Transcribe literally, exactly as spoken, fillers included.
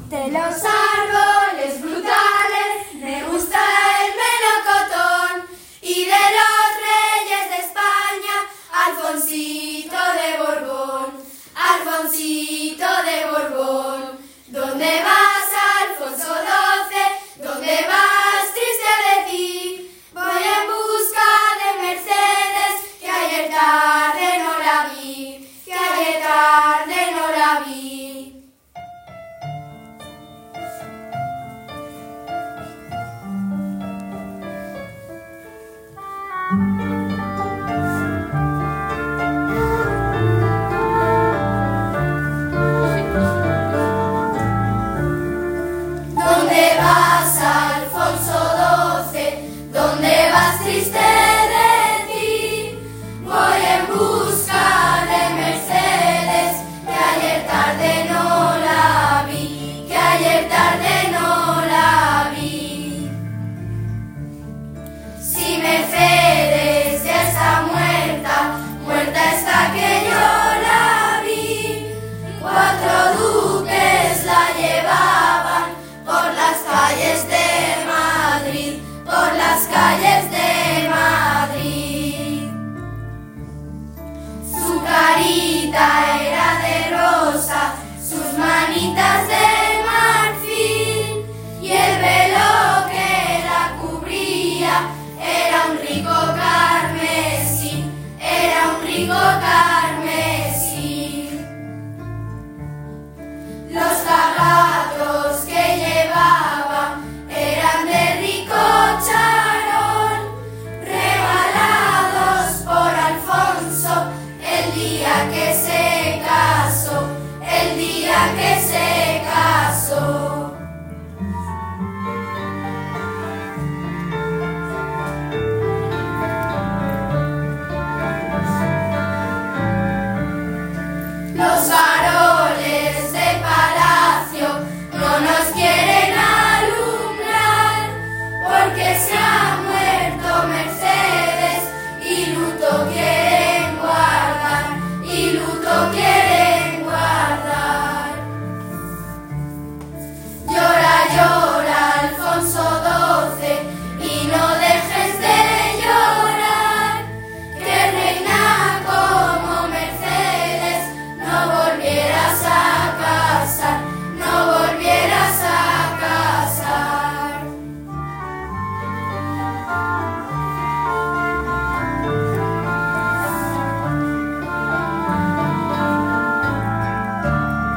De los árboles frutales me gusta el melocotón, y de los reyes de España, Alfonsito de Borbón, Alfonsito de Borbón. ¿Dónde vas, Alfonso doce? ¿Dónde vas, triste de ti? Voy en busca de Mercedes, que ayer tarde no la vi, que ayer tarde no la vi. Thank you.